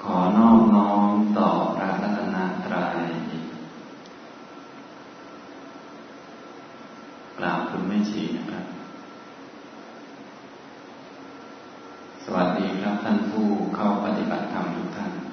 ขอนอบน้อมต่อพระรัตนตรัยกราบคุณแม่ชีนะครับสวัสดีครับท่านผู้เข้าปฏิบัติธรรมทุกท่าน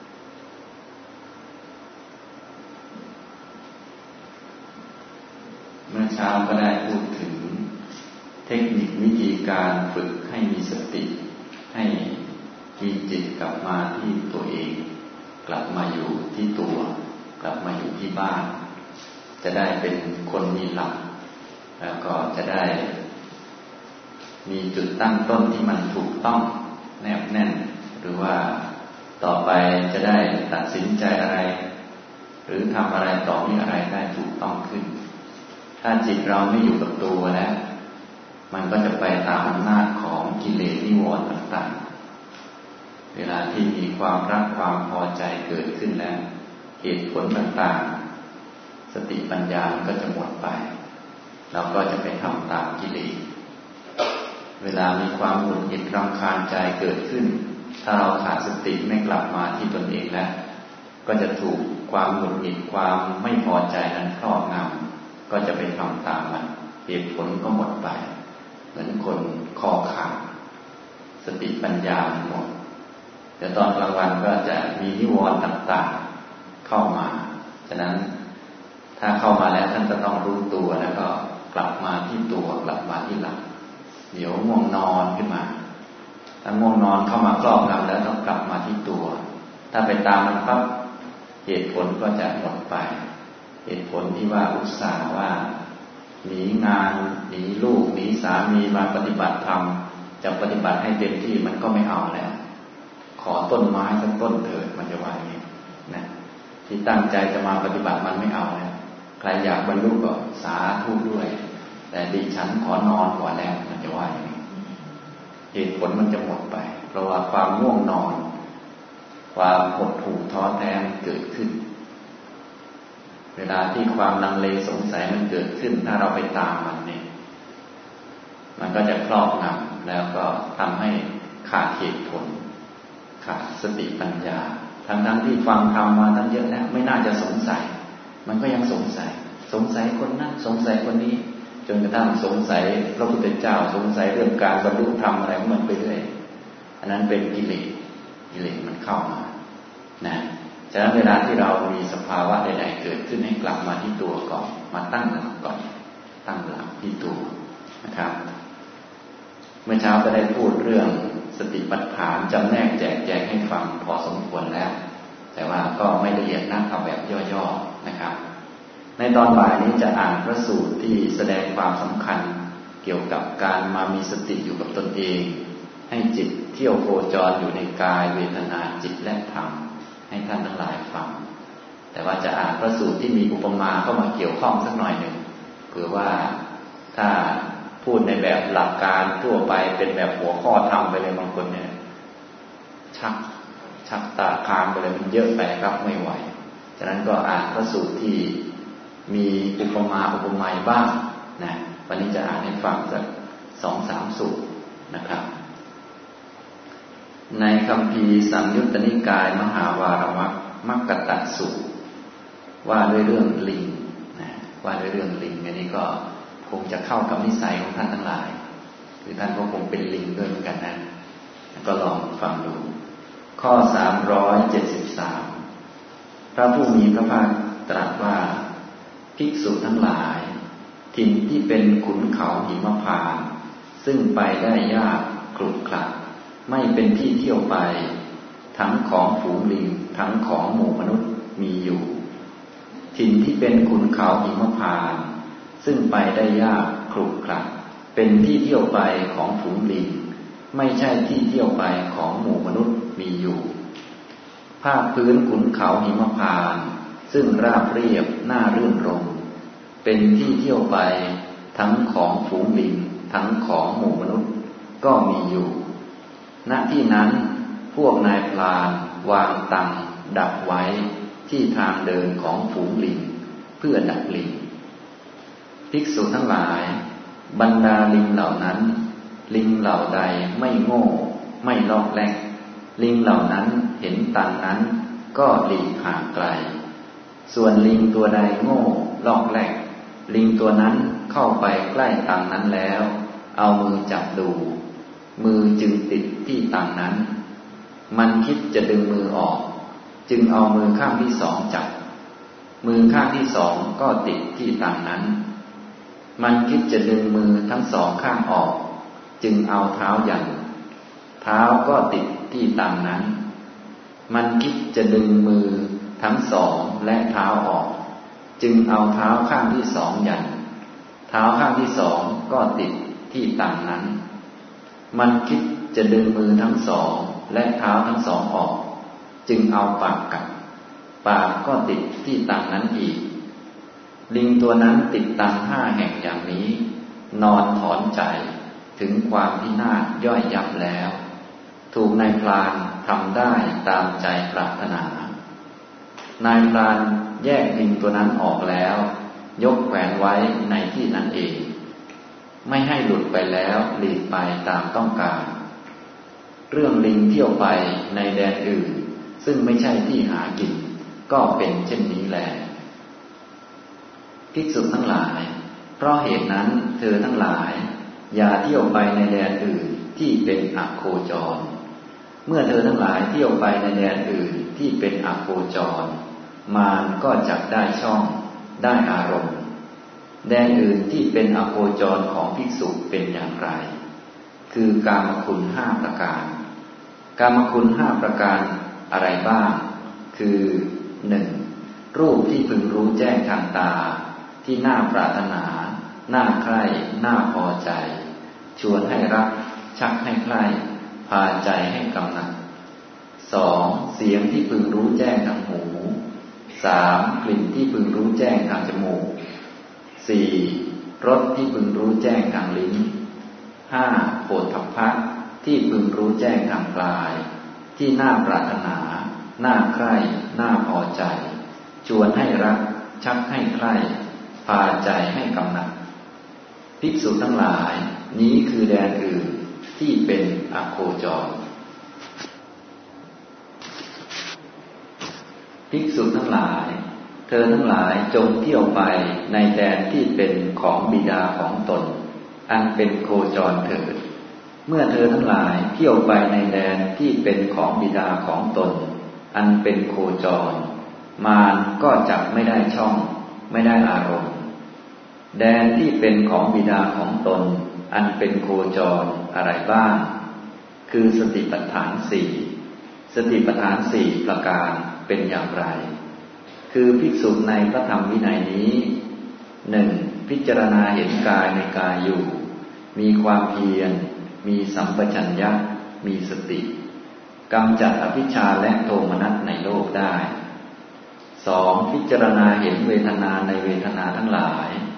เมื่อเช้าก็ได้พูดถึงเทคนิควิธีการฝึกให้มีสติให้มีจิตกลับมาที่ตัวเองกลับมาอยู่ที่ตัวกลับมาอยู่ที่บ้านจะได้เป็นคนมีหลักแล้วก็จะได้มีจุดตั้งต้นที่มันถูกต้องแนบแน่นหรือว่าต่อไปจะได้ตัดสินใจอะไรหรือทำอะไรต่อมีอะไรได้ถูกต้องขึ้นถ้าจิตเราไม่อยู่กับตัวแล้วมันก็จะไปตามอำนาจของกิเลสนิวรณ์ต่างๆเวลาที่มีความรักความพอใจเกิดขึ้นแล้วเหตุผลต่างๆสติปัญญามันก็จะหมดไปเราก็จะไปทำตามกิเลสเวลามีความหงุดหงิดรำคาญใจเกิดขึ้นถ้าเราขาดสติไม่กลับมาที่ตนเองแล้วก็จะถูกความหงุดหงิดความไม่พอใจนั้นครอบงำก็จะไปทำตามมันเหตุผลก็หมดไปเหมือนคนคอขาดสติปัญญาหมดแต่ตอนกลางวันก็จะมีนิวรณ์ต่างๆเข้ามาฉะนั้นถ้าเข้ามาแล้วท่านจะต้องรู้ตัวแล้วก็กลับมาที่ตัวกลับมาที่หลักเดี๋ยวง่วงนอนขึ้นมาถ้าง่วงนอนเข้ามาครอบงำแล้วต้องกลับมาที่ตัวถ้าไปตามมันปั๊บเหตุผลก็จะหมดไปเหตุผลที่ว่าอุตส่าห์ว่าหนีงานหนีลูกหนีสามีมาปฏิบัติธรรมจะปฏิบัติให้เต็มที่มันก็ไม่เอาแล้วขอต้นไม้สักต้นเถิดมันจะว่าอย่างนี้นะที่ตั้งใจจะมาปฏิบัติมันไม่เอาแล้วใครอยากบรรลุก็สาธุด้วยแต่ดิฉันขอนอนก่อนแล้วมันจะว่าอย่างนี้เหตุผลมันจะหมดไปเพราะว่าความง่วงนอนความหดหู่ท้อแท้เกิดขึ้นเวลาที่ความลังเลสงสัยมันเกิดขึ้นถ้าเราไปตามมันเนี่ยมันก็จะครอบงำแล้วก็ทำให้ขาดเหตุผลขาดสติปัญญาทั้งที่ฟังธรรมมาตั้งเยอะแล้วไม่น่าจะสงสัยมันก็ยังสงสัยคนนั้นสงสัยคนนี้จนกระทั่งสงสัยพระพุทธเจ้าสงสัยเรื่องการบรรลุธรรมอะไรของมันไปเรื่อยอันนั้นเป็นกิเลสมันเข้ามานะฉะนั้นเวลาที่เรามีสภาวะใดๆเกิดขึ้นให้กลับมาที่ตัวก่อนมาตั้งหลักก่อนตั้งหลักที่ตัวนะครับเมื่อเช้าก็ได้พูดเรื่องสติปัฏฐานจำแนกแจกแจงให้ฟังพอสมควรแล้วแต่ว่าก็ไม่ละเอียดนักเอาแบบย่อๆนะครับในตอนบ่ายนี้จะอ่านพระสูตรที่แสดงความสำคัญเกี่ยวกับการมามีสติอยู่กับตนเองให้จิตเที่ยวโคจรอยู่ในกายเวทนาจิตและธรรมให้ท่านทั้งหลายฟังแต่ว่าจะอ่านพระสูตรที่มีอุปมาเข้ามาเกี่ยวข้องสักหน่อยหนึ่งเผื่อว่าถ้าพูดในแบบหลักการทั่วไปเป็นแบบหัวข้อธรรมไปเลยบางคนเนี่ยชักตาคามไปเลยมันเยอะไปครับไม่ไหวฉะนั้นก็อ่านพระสูตรที่มีอุปมาอุปไมยบ้างนะวันนี้จะอ่านให้ฟังสัก 2-3 สูตรนะครับในคัมภีร์สังยุตตนิกายมหาวารวรรคมัคคตสูตรว่าด้วยเรื่องลิงนะว่าด้วยเรื่องลิงอันนี้ก็คงจะเข้ากับนิสัยของท่านทั้งหลายคือท่านก็คงเป็นลิงด้วยเหมือนกันนะก็ลองฟังดูข้อ373พระผู้มีพระภาคตรัสว่าภิกษุทั้งหลายถิ่นที่เป็นขุนเขาหิมพานต์ซึ่งไปได้ยากขรุขระไม่เป็นที่เที่ยวไปทั้งของฝูงลิงทั้งของหมู่มนุษย์มีอยู่ถิ่นที่เป็นขุนเขาหิมพานต์ซึ่งไปได้ยากขรุขระเป็นที่เที่ยวไปของฝูงลิงไม่ใช่ที่เที่ยวไปของหมู่มนุษย์มีอยู่ภาคพื้นขุนเขาหิมพานต์ซึ่งราบเรียบน่ารื่นรมย์เป็นที่เที่ยวไปทั้งของฝูงลิงทั้งของหมู่มนุษย์ก็มีอยู่ณที่นั้นพวกนายพรานวางตังดักไว้ที่ทางเดินของฝูงลิงเพื่อดักลิงภิกษุทั้งหลายบรรดาลิงเหล่านั้นลิงเหล่าใดไม่โง่ไม่ลอกแลกลิงเหล่านั้นเห็นตังนั้นก็หลีกห่างไกลส่วนลิงตัวใดโง่ลอกแลกลิงตัวนั้นเข้าไปใกล้ตังนั้นแล้วเอามือจับดูมือจึงติดที่ตังนั้นมันคิดจะดึงมือออกจึงเอามือข้างที่สองจับมือข้างที่สองก็ติดที่ตังนั้นมันคิดจะดึงมือทั้งสองข้างออกจึงเอาเท้ายันเท้าก็ติดที่ตังนั้นมันคิดจะดึงมือทั้งสองและเท้าออกจึงเอาเท้าข้างที่สองยันเท้าข้างที่สองก็ติดที่ตังนั้นมันคิดจะดึงมือทั้งสองและเท้าทั้งสองออกจึงเอาปากกัดปากก็ติดที่ตังนั้นอีกลิงตัวนั้นติดตัง5 แห่งอย่างนี้นอนถอนใจถึงความพินาศย่อยยับแล้วถูกนายพรานทำได้ตามใจปรารถนานายพรานแยกลิงตัวนั้นออกแล้วยกแขวนไว้ในที่นั้นเองไม่ให้หลุดไปแล้วหลีกไปตามต้องการเรื่องลิงเที่ยวไปในแดนอื่นซึ่งไม่ใช่ที่หากินก็เป็นเช่นนี้แลภิกษุทั้งหลายเพราะเหตุนั้นเธอทั้งหลายอย่าเที่ยวไปในแดนอื่นที่เป็นอโคจรเมื่อเธอทั้งหลายเที่ยวไปในแดนอื่นที่เป็นอโคจรมารก็จักได้ช่องได้อารมณ์แดนอื่นที่เป็นอโคจรของภิกษุเป็นอย่างไรคือกามคุณ5 ประการกามคุณ5 ประการอะไรบ้างคือ 1. รูปที่พึงรู้แจ้งทางตาที่น่าปรารถนาน่าใคร่น่าพอใจชวนให้รักชักให้ใคร่พาใจให้กำหนัด 2. เสียงที่พึงรู้แจ้งทางหู 3. กลิ่นที่พึงรู้แจ้งทางจมูก 4. รสที่พึงรู้แจ้งทางลิ้น 5. โผฏฐัพพะที่พึงรู้แจ้งทางกายที่น่าปรารถนาน่าใคร่น่าพอใจชวนให้รักชักให้ใคร่พาใจให้กำหนัดภิกษุทั้งหลายนี้คือแดนอื่นที่เป็นอโคจรภิกษุทั้งหลายเธอทั้งหลายจงเที่ยวไปในแดนที่เป็นของบิดาของตนอันเป็นโคจรเถิดเมื่อเธอทั้งหลายเที่ยวไปในแดนที่เป็นของบิดาของตนอันเป็นโคจรมารก็จักไม่ได้ช่องไม่ได้อารมณ์แดนที่เป็นของบิดาของตนอันเป็นโคจรอะไรบ้างคือสติปัฏฐาน 4สติปัฏฐาน 4 ประการเป็นอย่างไรคือภิกษุในพระธรรมวินัยนี้ 1. พิจารณาเห็นกายในกายอยู่มีความเพียรมีสัมปชัญญะมีสติกำจัดอภิชฌาและโทมนัสในโลกได้ 2. พิจารณาเห็นเวทนาในเวทนาทั้งหลาย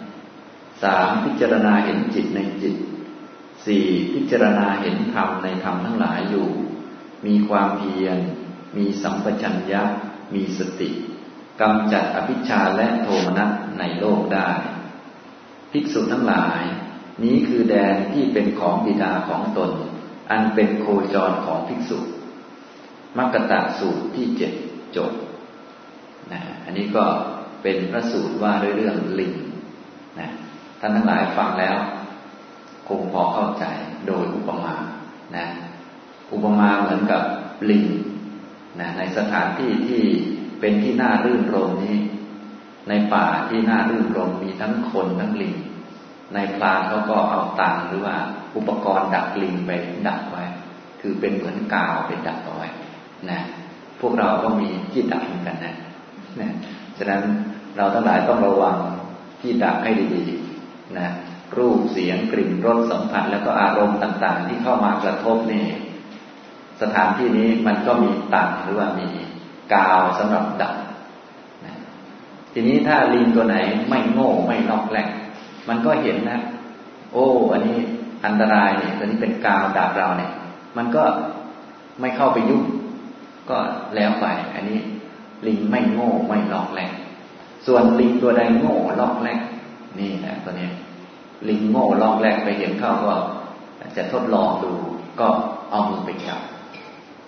3. พิจารณาเห็นจิตในจิต 4. พิจารณาเห็นธรรมในธรรมทั้งหลายอยู่มีความเพียรมีสัมปชัญญะมีสติกำจัดอภิชฌาและโทมนัสในโลกได้ภิกษุทั้งหลายนี้คือแดนที่เป็นของบิดาของตนอันเป็นโคจรของภิกษุมัคคตสูตรที่7จบนะอันนี้ก็เป็นพระสูตรว่าด้วยเรื่องลิงนะท่านทั้งหลายฟังแล้วคงพอเข้าใจโดยอุปมานะอุปมาเหมือนกับลิงนะในสถานที่ที่เป็นที่น่ารื่นรมนี้ในป่าที่น่ารื่นรมมีทั้งคนทั้งลิงในพรานเขาก็เอาตังหรือว่าอุปกรณ์ดักลิงไปดักไว้คือเป็นเหมือนกาวไปดักเอาไว้นะพวกเราก็มีที่ดักเหมือนกันนะฉะนั้นเราทั้งหลายต้องระวังที่ดักให้ดีๆนะรูปเสียงกลิ่นรสสัมผัสแล้วก็อารมณ์ต่างๆที่เข้ามากระทบนี่สถานที่นี้มันก็มีตังหรือว่ามีกาวสำหรับดักนะทีนี้ถ้าลิงตัวไหนไม่โง่ไม่นอกแหลกมันก็เห็นนะโอ้อันนี้อันตรายเนี่ยตัวนี้เป็นกาวดักเราเนี่ยมันก็ไม่เข้าไปยุ่งก็แล้วไปอันนี้ลิงไม่โง่ไม่ลอกแหลกส่วนลิงตัวใดโง่ลอกแหลกนี่นะตัวนี้ลิงโง่ลอกแหลกไปเห็นเข้าก็จะทดลองดูก็เอามือไปจับนะ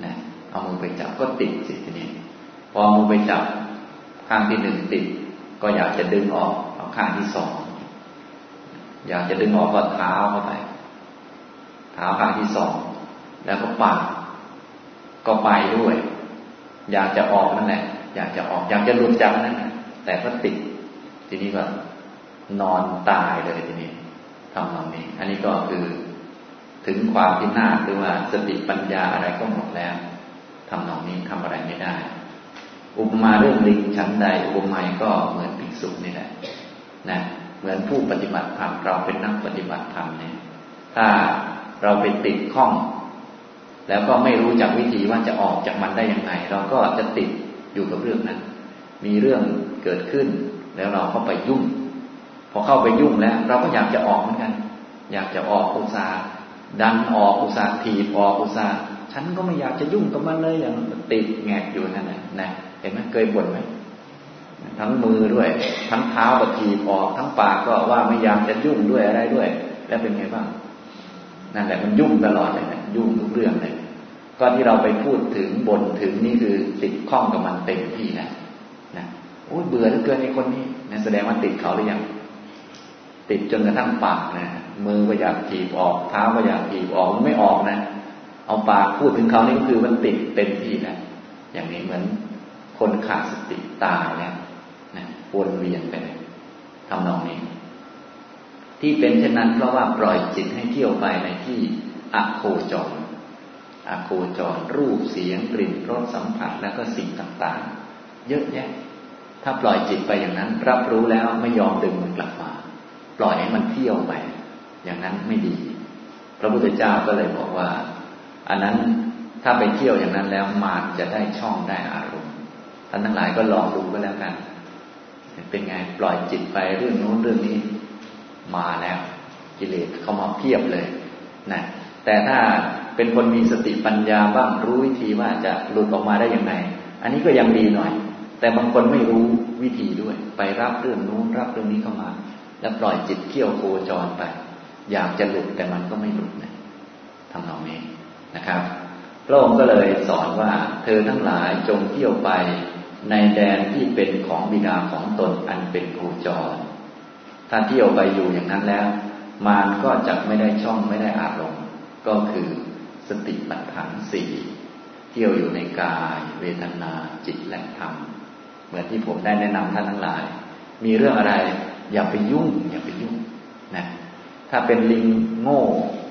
เอามือไปจับก็ติดสิทีนี้พอมือไปจับข้างที่หนึ่งติดก็อยากจะดึงออกเอาข้างที่สองอยากจะดึงออกก็เท้าเข้าไปเท้าข้างที่สองแล้วก็ปากก็ไปด้วยอยากจะออกนั่นแหละอยากจะออกอยากจะหลุดจากนั่นแหละแต่ก็ติดทีนี้ก็นอนตายเลยทีนี้ทำตรงนี้อันนี้ก็คือถึงความพินาศหรือว่าสติปัญญาอะไรก็หมดแล้วทำตรงนี้ทำอะไรไม่ได้อุปมาเรื่องลิงชั้นใดอุปมาก็เหมือนภิกษุนี่แหละนะเหมือนผู้ปฏิบัติธรรมเราเป็นนักปฏิบัติธรรมเนี่ยถ้าเราไปติดข้องแล้วก็ไม่รู้จักวิธีว่าจะออกจากมันได้ยังไงเราก็จะติดอยู่กับเรื่องนั้นมีเรื่องเกิดขึ้นแล้วเราเข้าไปยุ่งพอเข้าไปยุ่งแล้วเราก็อยากจะออกเหมือนกันอยากจะออกอุตส่าห์ดันออกอุตส่าห์ถีบออกอุตส่าห์ฉันก็ไม่อยากจะยุ่งกับมันเลยอย่างติดแงกอยู่นั่นนะเห็นไหมเคยบ่นไหมทั้งมือด้วยทั้งเท้าก็ถีบออกทั้งปากก็ว่าไม่อยากจะยุ่งด้วยอะไรด้วยแล้วเป็นไงบ้างนั่นแหละมันยุ่งตลอดเลยนะยุ่งทุกเรื่องเลยก็ที่เราไปพูดถึงบ่นถึงนี่คือติดข้องกับมันเต็มที่นะโอ้ยเบื่อเหลือเกินไอ้คนนี้นะแสดงว่าติดเขาหรือยังติดจนกระทั่งปากนะมือก็อยากถีบออกเท้าก็อยากถีบออกมันไม่ออกนะเอาปากพูดถึงเขานี่ก็คือมันติดเต็มที่นะอย่างนี้เหมือนคนขาดสติตายแล้วนะวนเวียนไปทำนองนี้ที่เป็นเช่นนั้นเพราะว่าปล่อยจิตให้เที่ยวไปในที่อโคจรรูปเสียงกลิ่นรสสัมผัสแล้วก็สิ่งต่างๆเยอะแยะถ้าปล่อยจิตไปอย่างนั้นรับรู้แล้วไม่ยอมดึงมันกลับมาปล่อยให้มันเที่ยวไปอย่างนั้นไม่ดีพระพุทธเจ้าก็เลยบอกว่าอันนั้นถ้าไปเที่ยวอย่างนั้นแล้วมารจะได้ช่องได้อารมณ์ท่านทั้งหลายก็ลองดูก็แล้วกันเป็นไงปล่อยจิตไปเรื่องโน้นเรื่องนี้มาแล้วกิเลสเข้ามาเพียบเลยนะแต่ถ้าเป็นคนมีสติปัญญาบ้างรู้วิธีว่าจะหลุดออกมาได้อย่างไรอันนี้ก็ยังดีหน่อยแต่บางคนไม่รู้วิธีด้วยไปรับเรื่องโน้นรับเรื่องนี้เข้ามาแล้วปล่อยจิตเที่ยวโคจรไปอยากจะหลุดแต่มันก็ไม่หลุดนะทำนองนี้นะครับพระองค์ก็เลยสอนว่าเธอทั้งหลายจงเที่ยวไปในแดนที่เป็นของบิดาของตนอันเป็นโคจรถ้าเที่ยวไปอยู่อย่างนั้นแล้วมารก็จะไม่ได้ช่องไม่ได้อารมณ์ก็คือสติปัฏฐานสี่เที่ยวอยู่ในกายเวทนาจิตและธรรมเหมือนที่ผมได้แนะนำท่านทั้งหลายมีเรื่องอะไรอย่าไปยุ่งนะถ้าเป็นลิงโง่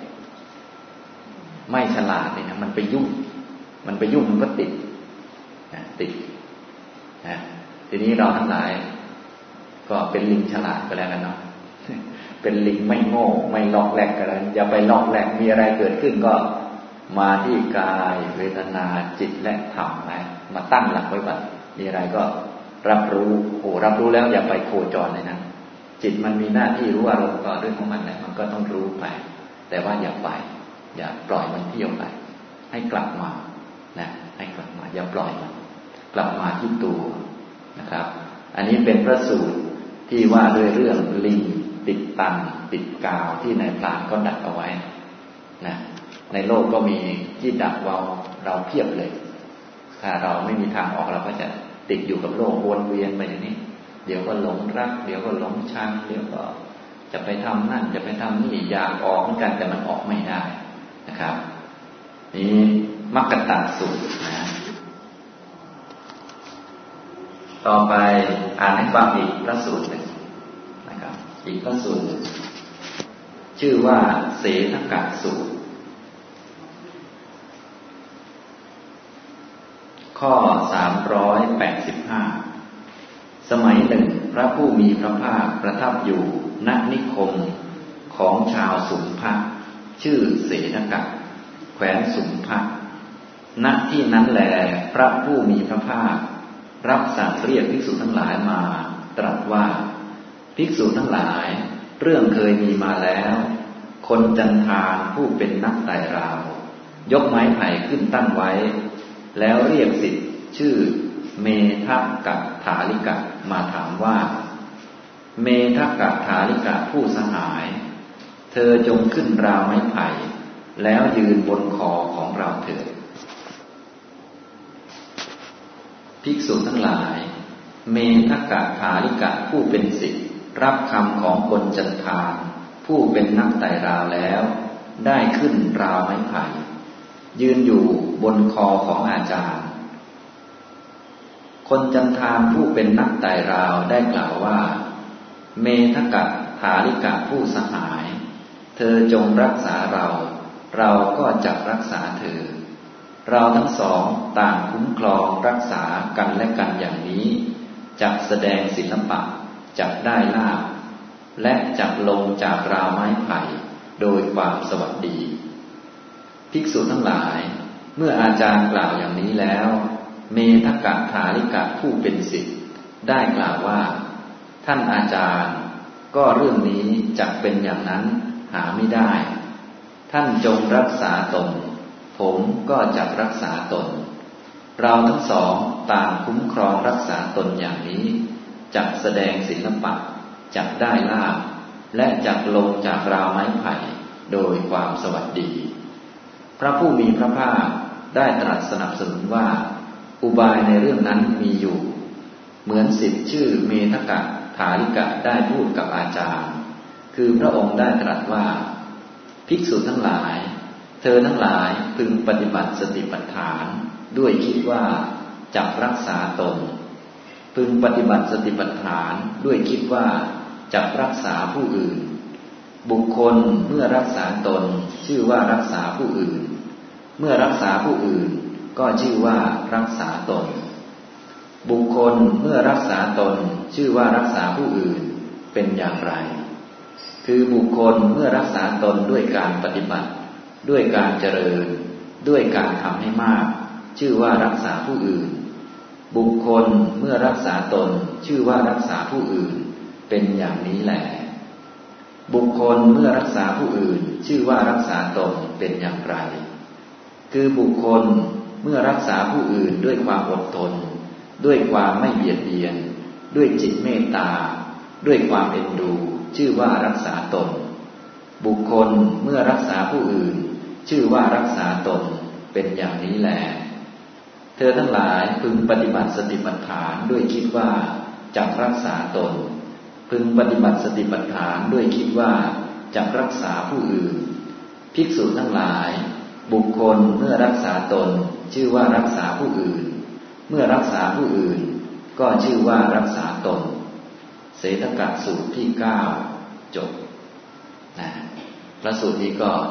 ไม่ฉลาดนี่นะมันไปยุ่งมันก็ติดนะทีนี้เราทั้งหลายก็เป็นลิงฉลาดก็แล้วกันเนาะเป็นลิงไม่โง่ไม่ลอกแหลกกันอย่าไปลอกแหลกมีอะไรเกิดขึ้นก็มาที่กายเวทนาจิตและธรรมนะมาตั้งหลักไว้ก่อนมีอะไรก็รับรู้รับรู้แล้วอย่าไปโคจรเลยนะจิตมันมีหน้าที่รู้อารมณ์ก็เรื่องของมันแหละมันก็ต้องรู้ไปแต่ว่าอย่าไปอย่าปล่อยมันเที่ยวไปให้กลับมานะให้กลับมาอย่าปล่อยมันกลับมาที่ตัวนะครับอันนี้เป็นพระสูตรที่ว่าด้วยเรื่องลิงติดตันติดกาวที่นายพรานก็ดักเอาไว้นะในโลกก็มีที่ดักเราเพียบเลยถ้าเราไม่มีทางออกเราก็จะติดอยู่กับโลกวนเวียนไปอย่างนี้เดี๋ยวก็หลงรักเดี๋ยวก็หลงชังเดี๋ยวก็จะไปทำนั่นจะไปทำนี่อยากออกเหมือนกันแต่มันออกไม่ได้นะครับนี้มัคคตสูตรนะต่อไปอ่านให้ฟังอีกพระสูตรหนึ่งนะครับอีกพระสูตรชื่อว่าเสนกสูตรข้อ385สมัยหนึ่งพระผู้มีพระภาคประทับอยู่ณนิคมของชาวสุมภะชื่อเสนกะแขวนสุมภะณที่นั้นแลพระผู้มีพระภาครับสั่งเรียกภิกษุทั้งหลายมาตรัสว่าภิกษุทั้งหลายเรื่องเคยมีมาแล้วคนจันทานผู้เป็นนักไต่ราวยกไม้ไผ่ขึ้นตั้งไว้แล้วเรียกศิษย์ชื่อเมทักกถาลิกะมาถามว่าเมทักกถาลิกะผู้สหายเธอจงขึ้นราวไม้ไผ่แล้วยืนบนคอของเราเถิดภิกษุทั้งหลายเมทกะฐาลิกะผู้เป็นศิษย์รับคำของคนจันทานผู้เป็นนักไต่ราวแล้วได้ขึ้นราวไม้ไผ่ยืนอยู่บนคอของอาจารย์คนจันทานผู้เป็นนักไต่ราวได้กล่าวว่าเมทกะฐาลิกะผู้สหายเธอจงรักษาเราก็จักรักษาเธอเราทั้งสองต่างคุ้มครองรักษากันและกันอย่างนี้จักแสดงศิลปะจักได้ลาภและจักลงจากราวไม้ไผ่โดยความสวัสดีภิกษุทั้งหลายเมื่ออาจารย์กล่าวอย่างนี้แล้วเมทกะฐาลิกะผู้เป็นศิษย์ได้กล่าวว่าท่านอาจารย์ก็เรื่องนี้จักเป็นอย่างนั้นหาไม่ได้ท่านจงรักษาตนผมก็จักรักษาตนเราทั้งสองต่างคุ้มครองรักษาตนอย่างนี้จักแสดงศิลปะจักได้ลาภและจักลงจากราวไม้ไผ่โดยความสวัสดีพระผู้มีพระภาคได้ตรัสสนับสนุนว่าอุบายในเรื่องนั้นมีอยู่เหมือนศิษย์ชื่อเมทกะฐาลิกะได้พูดกับอาจารย์คือพระองค์ได้ตรัสว่าภิกษุทั้งหลายเธอทั้งหลายพึงปฏิบัติสติปัฏฐานด้วยคิดว่าจักรักษาตนพึงปฏิบัติสติปัฏฐานด้วยคิดว่าจักรักษาผู้อื่นบุคคลเมื่อรักษาตนชื่อว่ารักษาผู้อื่นเมื่อรักษาผู้อื่นก็ชื่อว่ารักษาตนบุคคลเมื่อรักษาตนชื่อว่ารักษาผู้อื่นเป็นอย่างไรคือบุคคลเมื่อรักษาตนด้วยการปฏิบัติด้วยการเจริญด้วยการทำให้มากชื่อว่ารักษาผู้อื่นบุคคลเมื่อรักษาตนชื่อว่ารักษาผู้อื่นเป็นอย่างนี้แหละบุคคลเมื่อรักษาผู้อื่นชื่อว่ารักษาตนเป็นอย่างไรคือบุคคลเมื่อรักษาผู้อื่นด้วยความอดทนด้วยความไม่เบียดเบียนด้วยจิตเมตตาด้วยความเอ็นดูชื่อว่ารักษาตนบุคคลเมื่อรักษาผู้อื่นชื่อว่ารักษาตนเป็นอย่างนี้แลเธอทั้งหลายพึงปฏิบัติสติปัฏฐานด้วยคิดว่าจักรักษาตนพึงปฏิบัติสติปัฏฐานด้วยคิดว่าจักรักษาผู้อื่นภิกษุทั้งหลายบุคคลเมื่อรักษาตนชื่อว่ารักษาผู้อื่นเมื่อรักษาผู้อื่นก็ชื่อว่ารักษาตนเสทกะสูตรที่9จบนะพระสูตรนี้ก็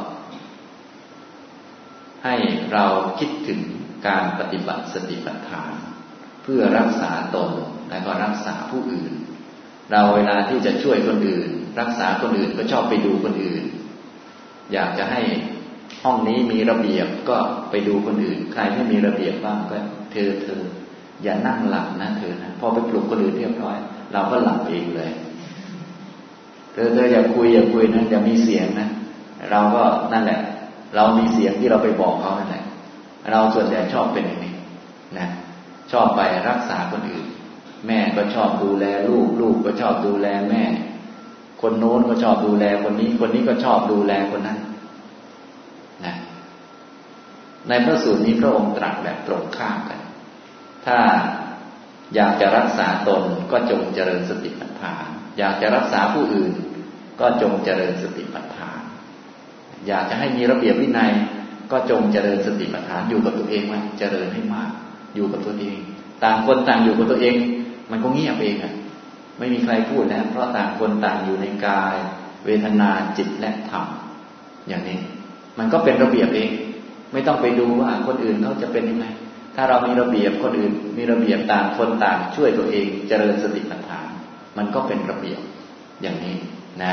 ให้เราคิดถึงการปฏิบัติสติปัฏฐานเพื่อรักษาตนและก็รักษาผู้อื่นเราเวลาที่จะช่วยคนอื่นรักษาคนอื่นก็ชอบไปดูคนอื่นอยากจะให้ห้องนี้มีระเบียบก็ไปดูคนอื่นใครไม่มีระเบียบบ้างก็เธออย่านั่งหลับนะเธอนะพอไปปลุกคนอื่นเรียบร้อยเราก็หลับเองเลยเธออย่าคุยนะอย่ามีเสียงนะเราก็นั่นแหละเรามีเสียงที่เราไปบอกเขานั่นแหละเราส่วนใหญ่ชอบเป็นอย่างนี้นะชอบไปรักษาคนอื่นแม่ก็ชอบดูแลลูกก็ชอบดูแลแม่คนโน้นก็ชอบดูแลคนนี้ก็ชอบดูแลคนนั้นนะในพระสูตรนี้พระองค์ตรัสแบบตรงข้ามกันถ้าอยากจะรักษาตนก็จงเจริญสติปัฏฐานอยากจะรักษาผู้อื่นก็จงเจริญสติปัฏฐานอยากจะให้มีระเบียบวินัยก็จงเจริญสติปัฏฐานอยู่กับตัวเองไว้เจริญให้มากอยู่กับตัวเองต่างคนต่างอยู่กับตัวเองมันก็เงียบเองอ่ะไม่มีใครพูดแล้วเพราะต่างคนต่างอยู่ในกายเวทนาจิตและธรรมอย่างนี้มันก็เป็นระเบียบเองไม่ต้องไปดูว่าคนอื่นเขาจะเป็นยังไงถ้าเรามีระเบียบคนอื่นมีระเบียบต่างคนต่างช่วยตัวเองเจริญสติปัฏฐานมันก็เป็นระเบียบอย่างนี้นะ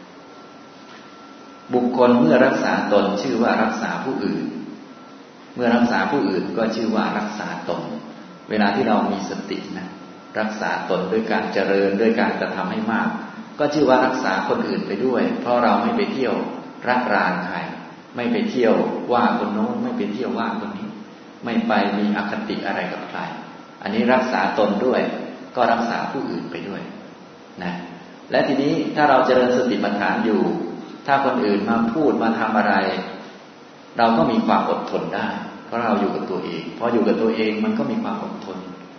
บุคคลเมื่อรักษาตนชื่อว่ารักษาผู้อื่นเมื่อรักษาผู้อื่นก็ชื่อว่ารักษาตนเวลาที่เรามีสตินะรักษาตนด้วยการเจริญด้วยการกระทำให้มากก็ชื่อว่ารักษาคนอื่นไปด้วยเพราะเราไม่ไปเที่ยวรักรานใครไม่ไปเที่ยวว่าคนโน้นไม่ไปเที่ยวว่าคนนี้ไม่ไปมีอคติอะไรกับใครอันนี้รักษาตนด้วยก็รักษาผู้อื่นไปด้วยนะและทีนี้ถ้าเราเจริญสติปัฏฐานอยู่ถ้าคนอื่นมาพูดมาทำอะไรเราก็มีความอดทนได้เพราะเราอยู่กับตัวเองพออยู่กับตัวเองมันก็มีความอดทน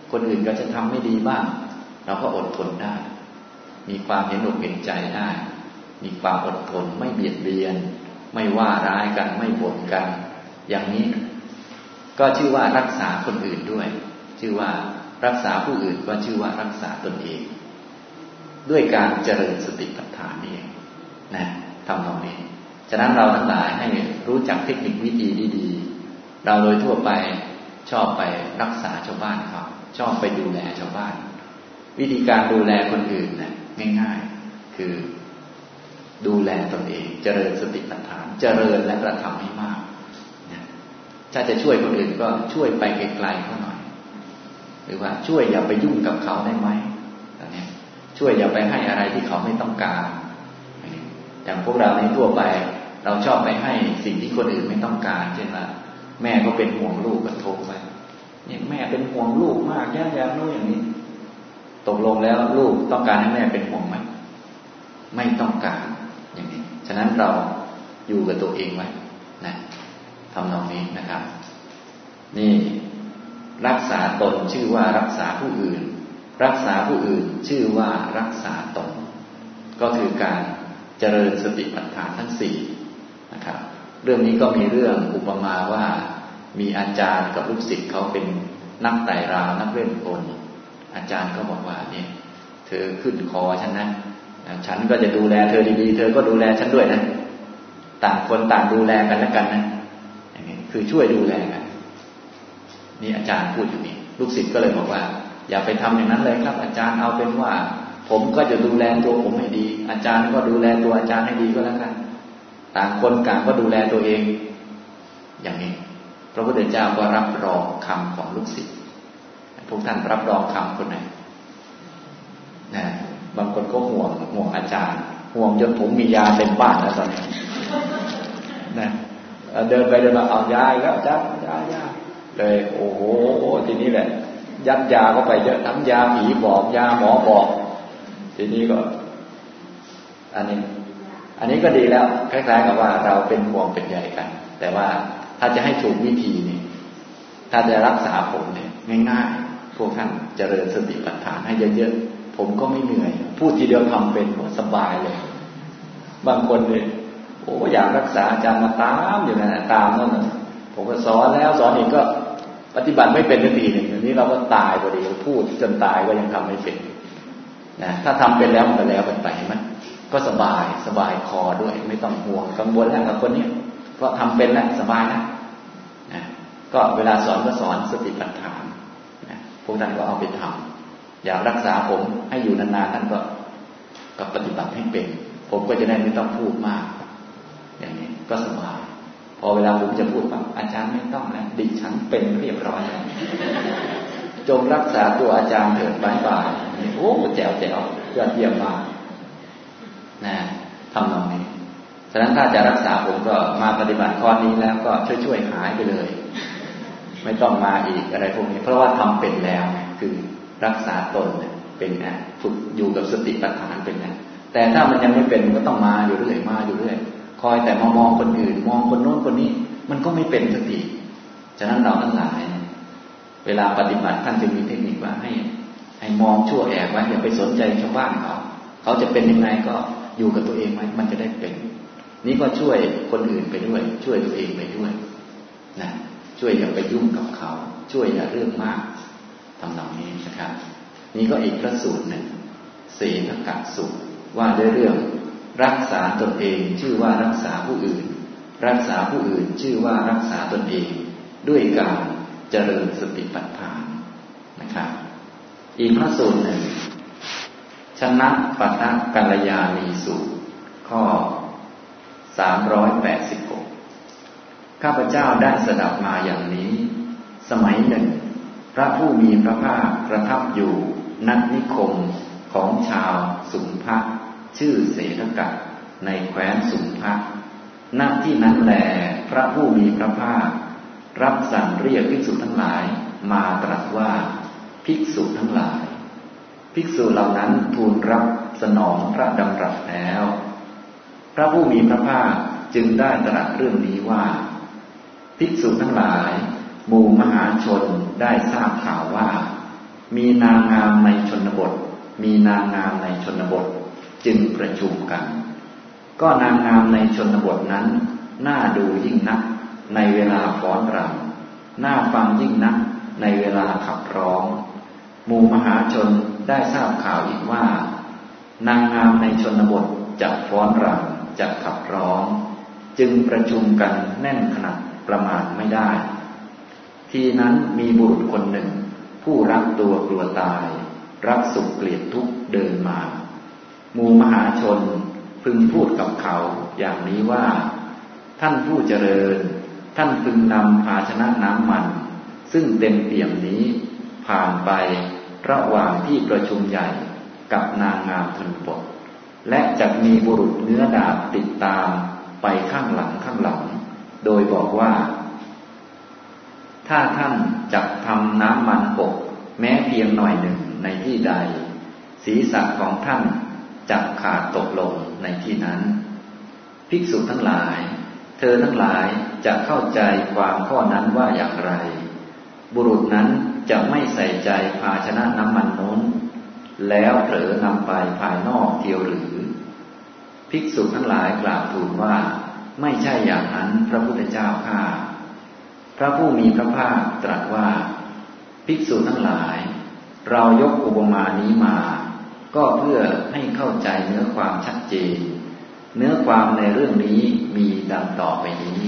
คนอื่นก็จะทำไม่ดีบ้างเราก็อดทนได้มีความเห็นอกเห็นใจได้มีความอดทนไม่เบียดเบียนไม่ว่าร้ายกันไม่บ่นกันอย่างนี้ก็ชื่อว่ารักษาคนอื่นด้วยชื่อว่ารักษาผู้อื่นก็ชื่อว่ารักษาตนเองด้วยการเจริญสติปัฏฐานนี่เองนะทำตรงนี้ฉะนั้นเราทั้งหลายให้รู้จักเทคนิควิธีดีๆเราโดยทั่วไปชอบไปรักษาชาวบ้านเขาชอบไปดูแลชาวบ้านวิธีการดูแลคนอื่นนะง่ายๆคือดูแลตนเองเจริญสติปัฏฐานเจริญและกระทำให้มากนะถ้าจะช่วยคนอื่นก็ช่วยไปไกลๆเขาหน่อยหรือว่าช่วยอย่าไปยุ่งกับเขาได้ไหมช่วยอย่าไปให้อะไรที่เขาไม่ต้องการอย่างพวกเราในทั่วไปเราชอบไปให้สิ่งที่คนอื่นไม่ต้องการเช่นว่าแม่ก็เป็นห่วงลูกก็โทรไปเนี่ยแม่เป็นห่วงลูกมากย่าโน่นอย่างนี้ตกลงแล้วลูกต้องการให้แม่เป็นห่วงไหมไม่ต้องการอย่างนี้ฉะนั้นเราอยู่กับตัวเองไว้นะทำนองนี้นะครับนี่รักษาตนชื่อว่ารักษาผู้อื่นรักษาผู้อื่นชื่อว่ารักษาตนก็คือการเจริญสติปัฏฐานทั้งสี่นะครับเรื่องนี้ก็มีเรื่องอุปมาว่ามีอาจารย์กับลูกศิษย์เขาเป็นนักไต่ราวนักเล่นกลอาจารย์ก็บอกว่าเนี่ยเธอขึ้นคอฉันนะฉันก็จะดูแลเธอดีๆเธอก็ดูแลฉันด้วยนะต่างคนต่างดูแลกันแล้วกันนะอย่างนี้คือช่วยดูแลกันนี่อาจารย์พูดอย่างนี้ลูกศิษย์ก็เลยบอกว่าอย่าไปทำอย่างนั้นเลยครับอาจารย์เอาเป็นว่าผมก็จะดูแลตัวผมให้ดีอาจารย์ก็ดูแลตัวอาจารย์ให้ดีก็แล้วกันต่างคนต่างก็ดูแลตัวเองอย่างนี้พระพุทธเจ้าก็รับรองคำของลูกศิษย์พวกท่านรับรองคำคนไหนนะบางคนก็ห่วงอาจารย์ห่วงจนผมมียาเต็มบ้านแล้วตอนนี้นะเดินไปเดินมาเอายาแล้วอาจารย์ยาเลยโอ้โหทีนี้แหละยัดยาเข้าไปเยอะทั้งยาผีบอกยาหมอบอกทีนี้ก็อันนี้ก็ดีแล้วคล้ายๆกับว่าเราเป็นห่วงเป็นใยกันแต่ว่าถ้าจะให้ถูกวิธีนี่ถ้าจะรักษาผมเนี่ยง่ายๆพวกท่านเจริญสติปัฏฐานให้เยอะๆผมก็ไม่เหนื่อยพูดทีเดียวทำเป็นสบายเลยบางคนเนี่ยโอ้อยากรักษาอาจารย์มาตามอยู่นะตามนั่นผมก็สอนแล้วสอนอีกก็ปฏิบัติไม่เป็นสักทีหนึ่งอย่างนี้เราก็ตายพอดีพูดจนตายก็ยังทำไม่เป็นนะถ้าทำเป็นแล้วมันก็แล้วกันไปไหมก็สบายคอด้วยไม่ต้องห่วงกังวลแล้วกับคนนี้เพราะทำเป็นแล้วสบายนะก็เวลาสอนก็สอนสติปัฏฐานนะพวกท่านก็เอาไปทำอยากรักษาผมให้อยู่นานๆท่านก็ปฏิบัติให้เป็นผมก็จะได้ไม่ต้องพูดมากอย่างนี้ก็สบายพอเวลาผมจะพูดปั๊บอาจารย์ไม่ต้องนะดิฉันเป็นเรียบร้อยแล้วจงรักษาตัวอาจารย์เถิดบายๆโอ้แจ๋วยอดเยี่ยมมากนะทำตรงนี้ฉะนั้นถ้าจะรักษาผมก็มาปฏิบัติข้อนี้แล้วก็ช่วยหายไปเลยไม่ต้องมาอีกอะไรพวกนี้เพราะว่าทำเป็นแล้วคือรักษาตนเป็นฝึกอยู่กับสติปัฏฐานเป็นนะแต่ถ้ามันยังไม่เป็นก็ต้องมาอยู่เรื่อยคอยแต่มองคนอื่นมองคนโน้นคนนี้มันก็ไม่เป็นสักทีฉะนั้นเราทั้งหลายเวลาปฏิบัติท่านจะมีเทคนิคว่าให้มองชั่วแอบไว้อย่าไปสนใจชาวบ้านเขาจะเป็นยังไงก็อยู่กับตัวเองไว้มันจะได้เป็นนี่ก็ช่วยคนอื่นไปด้วยช่วยตัวเองไปด้วยนะช่วยอย่าไปยุ่งกับเขาช่วยอย่าเรื่องมากทำนองนี้นะครับนี่ก็อีกพระสูตรหนึ่งเสนกะสูตรว่าด้วยเรื่องรักษาตนเองชื่อว่ารักษาผู้อื่นรักษาผู้อื่นชื่อว่ารักษาตนเองด้วยการเจริญสติปัฏฐานนะครับอีกพระสูตรหนึ่งชนะปัฏฐกัลยาณีสูตรข้อ386ข้าพเจ้าได้สดับมาอย่างนี้สมัยหนึ่งพระผู้มีพระภาคประทับอยู่ณนิคมของชาวสุมภะชื่อเสนกะในแคว้นสุมภะณที่นั้นแลพระผู้มีพระภาครับสั่งเรียกภิกษุทั้งหลายมาตรัสว่าภิกษุทั้งหลายภิกษุเหล่านั้นทูลรับสนองพระดำรัสแล้วพระผู้มีพระภาคจึงได้ตรัสเรื่องนี้ว่าภิกษุทั้งหลายหมู่มหาชนได้ทราบข่าวว่ามีนางงามในชนบทมีนางงามในชนบทจึงประชุมกันก็นางงามในชนบทนั้นน่าดูยิ่งนักในเวลาฟ้อนรำน่าฟังยิ่งนักในเวลาขับร้องหมู่มหาชนได้ทราบข่าวอีกว่านางงามในชนบทจะฟ้อนรำจะขับร้องจึงประชุมกันแน่นขนาดประมาณไม่ได้ทีนั้นมีบุรุษคนหนึ่งผู้รักตัวกลัวตายรักสุขเกลียดทุกข์เดินมาหมู่มหาชนพึงพูดกับเขาอย่างนี้ว่าท่านผู้เจริญท่านพึงนำภาชนะน้ำมันซึ่งเต็มเปี่ยมนี้ผ่านไประหว่างที่ประชุมใหญ่กับนางงามชนบทและจะมีบุรุษเนื้อดาบติดตามไปข้างหลังโดยบอกว่าถ้าท่านจักทำน้ำมันหกแม้เพียงหน่อยหนึ่งในที่ใดศีรษะของท่านจักขาดตกลงในที่นั้นภิกษุทั้งหลายเธอทั้งหลายจะเข้าใจความข้อนั้นว่าอย่างไรบุรุษนั้นจะไม่ใส่ใจภาชนะน้ำมันโน้นแล้วเผลอนำไปภายนอกเทียวหรือภิกษุทั้งหลายกราบทูลว่าไม่ใช่อย่างนั้นพระพุทธเจ้าข้าพระผู้มีพระภาคตรัสว่าภิกษุทั้งหลายเรายกอุปมานี้มาก็เพื่อให้เข้าใจเนื้อความชัดเจนเนื้อความในเรื่องนี้มีดังต่อไปนี้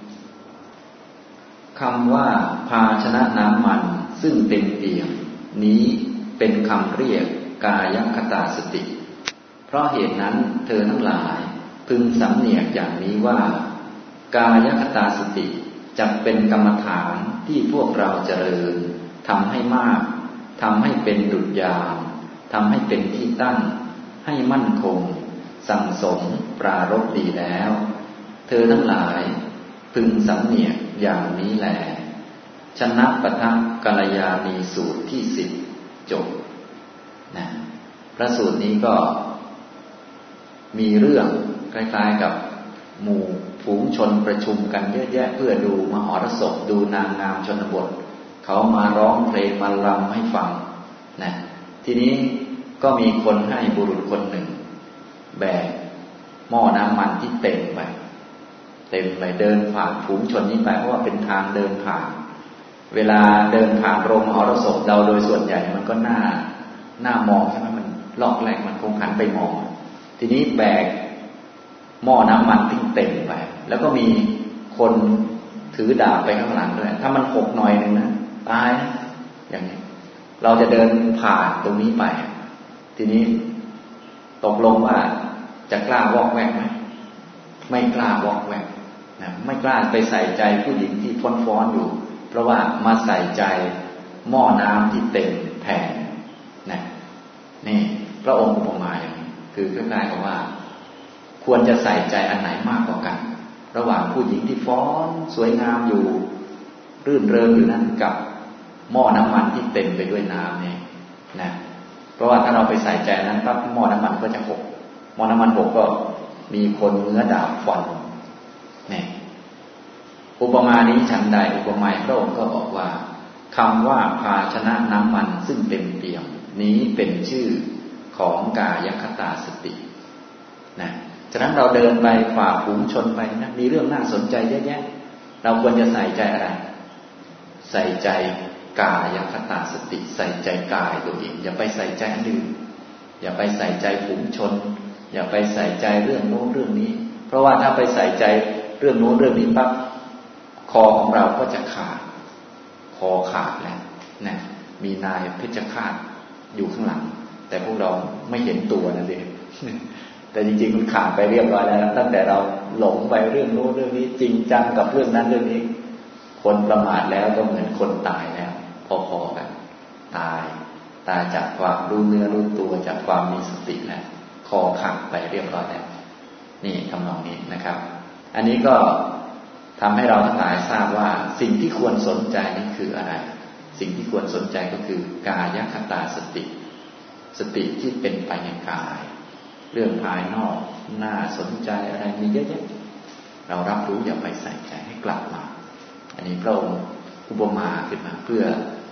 คำว่าภาชนะน้ำมันซึ่งเต็มเปี่ยมนี้เป็นคำเรียกกายคตาสติเพราะเหตุนั้นเธอทั้งหลายพึงสำเนียกอย่างนี้ว่ากายคตาสติจักเป็นกรรมฐานที่พวกเราเจริญทำให้มากทำให้เป็นดุจยามทำให้เป็นที่ตั้งให้มั่นคงสั่งสมปรารภดีแล้วเธอทั้งหลายพึงสำเนียกอย่างนี้แลชนะปทักกัลยาณีสูตรที่10จบนะพระสูตรนี้ก็มีเรื่องคล้ายๆกับหมู่ฝูงชนประชุมกันเยอะแยะเพื่อดูมหรสพดูนางงามชนบทเขามาร้องเพลงมารำให้ฟังนะทีนี้ก็มีคนให้บุรุษคนหนึ่งแบกหม้อน้ำมันที่เต็มไปเดินผ่านฝูงชนนี้ไปเพราะว่าเป็นทางเดินผ่านเวลาเดินผ่านโรงมหรสพเราโดยส่วนใหญ่มันก็น่ามองใช่ไหมมันลอกแรกมันคงหันไปมองทีนี้แบกหม้อน้ำมันที่เต็มไปแล้วก็มีคนถือดาบไปข้างหลังด้วยถ้ามันหกหน่อยนึงนะตายอย่างนี้เราจะเดินผ่านตรงนี้ไปทีนี้ตกลงว่าจะกล้าวอกแวกไหมไม่กล้าวอกแวกนะไม่กล้าไปใส่ใจผู้หญิงที่ฟ้อนอยู่เพราะว่ามาใส่ใจหม้อน้ำที่เต็มแทนนะนี่พระองค์อุปมาอย่างนี้คือคล้ายๆกับว่าควรจะใส่ใจอันไหนมากกว่ากันระหว่างผู้หญิงที่ฟ้อนสวยงามอยู่รื่นเริงอยู่นั้นกับหม้อน้ำมันที่เต็มไปด้วยน้ำนี่นะเพราะว่าถ้าเราไปใส่ใจนั้นปั๊บหม้อน้ำมันก็จะหกหม้อน้ำมันหกก็มีคนเนื้อดาบฟันนี่อุปมานี้ฉันใดอุปมาพระองค์ก็บอกว่าคำว่าภาชนะน้ำมันซึ่งเต็มเปี่ยมนี้เป็นชื่อของกายคตาสตินะฉะนั้นเราเดินไปฝ่าฝูงชนไปนะมีเรื่องน่าสนใจเยอะแยะเราควรจะใส่ใจอะไรใส่ใจกายคตาสติใส่ใจกายตัวเองอย่าไปใส่ใจอันอื่นอย่าไปใส่ใจฝูงชนอย่าไปใส่ใจเรื่องโน้นเรื่องนี้เพราะว่าถ้าไปใส่ใจเรื่องโน้นเรื่องนี้ปั๊บคอของเราก็จะขาดคอขาดแล้วนะมีนายเพชฌฆาตอยู่ข้างหลังแต่พวกเราไม่เห็นตัวนั่นเองแต่จริงๆมันขาดไปเรียบร้อยแล้วตั้งแต่เราหลงไปเรื่องโน้นเรื่องนี้จริงจังกับเรื่องนั้นเรื่องนี้คนประมาทแล้วก็เหมือนคนตายแล้วพอๆกันตายจากความรู้เนื้อรู้ตัวจากความมีสติแล้วคอขาดไปเรียบร้อยแล้วนี่ทำนองนี้นะครับอันนี้ก็ทำให้เราทั้งหลายทราบว่าสิ่งที่ควรสนใจนี่คืออะไรสิ่งที่ควรสนใจก็คือกายคตาสติที่เป็นไปในกายเรื่องภายนอกน่าสนใจอะไรมีเยอะแยะเรารับรู้อย่าไปใส่ใจให้กลับมาอันนี้พระองค์อุปมาขึ้นมาเพื่อ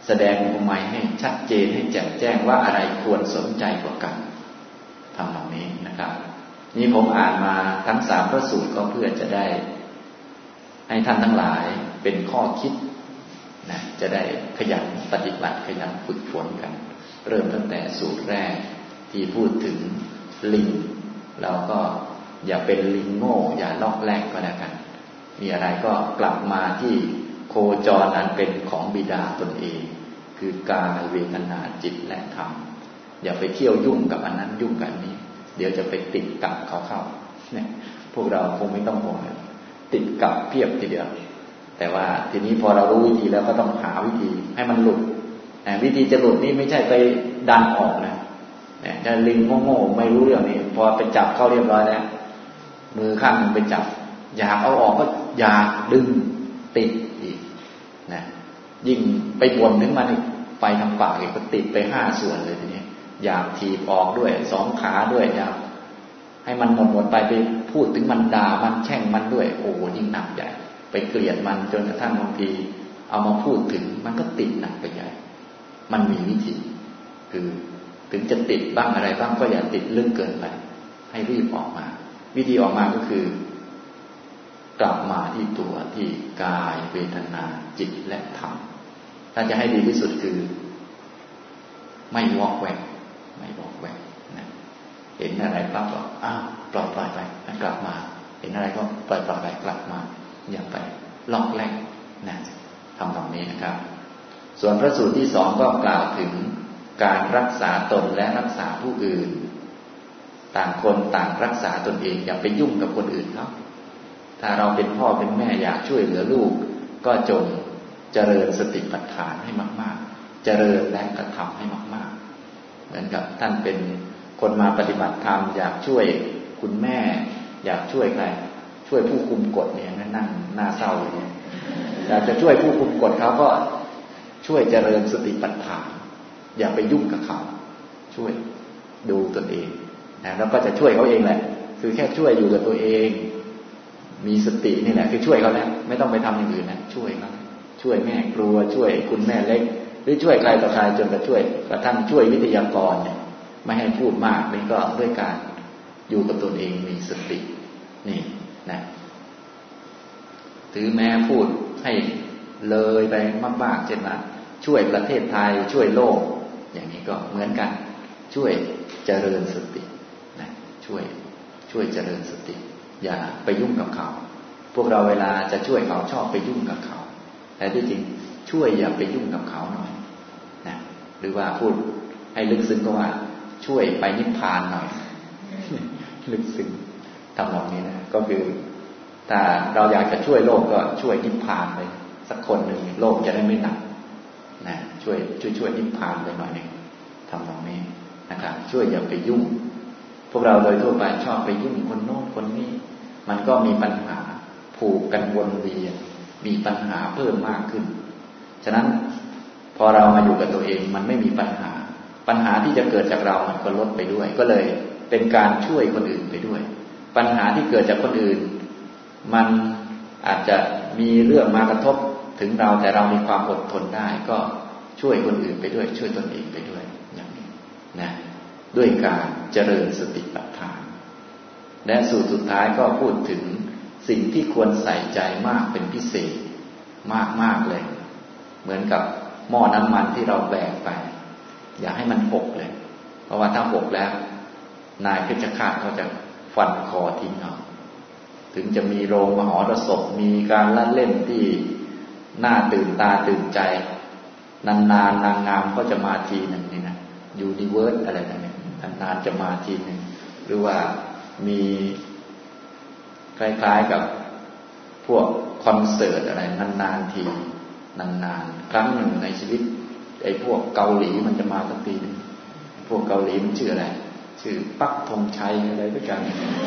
แสดงอุปมาให้ชัดเจนให้แจ่มแจ้งว่าอะไรควรสนใจกว่ากันทำตรงนี้นะครับนี่ผมอ่านมาทั้ง3พระสูตรก็เพื่อจะได้ให้ท่านทั้งหลายเป็นข้อคิดนะจะได้ขยันปฏิบัติขยันฝึกฝนกันเริ่มตั้งแต่สูตรแรกที่พูดถึงลิงเราก็อย่าเป็นลิงโง่อย่าลอกแรกก็แล้วกันมีอะไรก็กลับมาที่โคจรอันเป็นของบิดาตนเองคือกายเวทนาจิตและธรรมอย่าไปเที่ยวยุ่งกับอันนั้นยุ่งกับอันนี้เดี๋ยวจะไปติดกับเขาเข้าเนี่ยพวกเราคงไม่ต้องห่วงติดกับเพียบทีเดียวแต่ว่าทีนี้พอเรารู้วิธีแล้วก็ต้องหาวิธีให้มันหลุดวิธีจะหลุดนี่ไม่ใช่ไปดันออกนะจะลิงโง่ๆไม่รู้เรื่องนี่พอไปจับเข้าเรียบร้อยแล้วมือข้างนึงไปจับอยากเอาออกก็อยากดึงติดอีกนะยิ่งไปบ่นถึงมันไปทางปากอีกก็ติดไป5 ส่วนเลยทีนี้อยากถีบออกด้วย2 ขาด้วยอยากให้มันหมดไปพูดถึงมันด่ามันแช่งมันด้วยโอ้ยิ่งหนักใหญ่ไปเกลียดมันจนกระทั่งบางทีเอามาพูดถึงมันก็ติดหนักไปใหญ่มันมีวิธีคือถึงจะติดบ้างอะไรบ้างก็อย่าติดลึกเกินไปให้รีบออกมาวิธีออกมาก็คือกลับมาที่ตัวที่กายเวทนาจิตและธรรมถ้าจะให้ดีที่สุดคือไม่วอกแวกนะเห็นอะไรปั๊บก็ปล่อยไปกลับมาเห็นอะไรก็ปล่อยไปกลับมาอย่าไปลอกแรกนะทำตรงนี้นะครับส่วนพระสูตรที่2ก็กล่าวถึงการรักษาตนและรักษาผู้อื่นต่างคนต่างรักษาตนเองอย่าไปยุ่งกับคนอื่นเขาถ้าเราเป็นพ่อเป็นแม่อยากช่วยเหลือลูกก็จงเจริญสติปัฏฐานให้มากๆเจริญและกระทำให้มากๆเหมือนกับท่านเป็นคนมาปฏิบัติธรรมอยากช่วยคุณแม่อยากช่วยใครช่วยผู้คุมกฎเนี่ยนั่งหน้าเศร้าเลยเนี่ยอยากจะช่วยผู้คุมกฎเขาก็ช่วยเจริญสติปัฏฐานอย่าไปยุ่งกับเขาช่วยดูตนเองนะแล้วก็จะช่วยเขาเองแหละคือแค่ช่วยอยู่กับตัวเองมีสตินี่แหละคือช่วยเขาแล้วไม่ต้องไปทำอย่างอื่นนะช่วยเขาช่วยแม่ครัวช่วยคุณแม่เล็กหรือช่วยใครต่อใครจนกระทั่งช่วยวิทยากรเนี่ยไม่ให้พูดมากนี่ก็ด้วยการอยู่กับตนเองมีสตินี่นะถือแม้พูดให้เลยไปมากๆเช่นว่าช่วยประเทศไทยช่วยโลกอย่างนี้ก็เหมือนกันช่วยเจริญสตินะช่วยเจริญสติอย่าไปยุ่งกับเขาพวกเราเวลาจะช่วยเขาชอบไปยุ่งกับเขาแต่ที่จริงช่วยอย่าไปยุ่งกับเขาหน่อยนะหรือว่าพูดให้ลึกซึ้งก็ว่าช่วยไปนิพพานหน่อยลึกซึ้งทำแบบนี้นะก็คือถ้าเราอยากจะช่วยโลกก็ช่วยนิพพานไปสักคนหนึ่งโลกจะได้ไม่หนักนะช่วยนิพพานไปหน่อยหนึ่งทำแบบนี้นะครับช่วยอย่าไปยุ่งพวกเราโดยทั่วไปชอบไปยุ่งคนโน้นคนนี้มันก็มีปัญหาผูกกันวนเวียนมีปัญหาเพิ่มมากขึ้นฉะนั้นพอเรามาอยู่กับตัวเองมันไม่มีปัญหาที่จะเกิดจากเรามันก็ลดไปด้วยก็เลยเป็นการช่วยคนอื่นไปด้วยปัญหาที่เกิดจากคนอื่นมันอาจจะมีเรื่องมากระทบถึงเราแต่เรามีความอดทนได้ก็ช่วยคนอื่นไปด้วยช่วยตนเองไปด้วยอย่างนี้นะด้วยการเจริญสติปัฏฐานและสูตรสุดท้ายก็พูดถึงสิ่งที่ควรใส่ใจมากเป็นพิเศษมากเลยเหมือนกับหม้อน้ำมันที่เราแบกไปอย่าให้มันหกเลยเพราะว่าถ้าหกแล้วนายเพชฌฆาตเขาจะฟันคอทิ้งเอาถึงจะมีโรงมหรสพมีการละเล่นที่น่าตื่นตาตื่นใจนานๆนางงามก็จะมาทีหนึ่งนี่นะยูนิเวิร์สอะไรนั่นเนี่ยนานๆจะมาทีหนึ่งหรือว่ามีคล้ายๆกับพวกคอนเสิร์ตอะไรนานๆทีนานๆครั้งหนึ่งในชีวิตไอ้พวกเกาหลีมันจะมาสักทีนึงพวกเกาหลีมันชื่ออะไรชื่อปักธงชัยอะไรด้วยกัน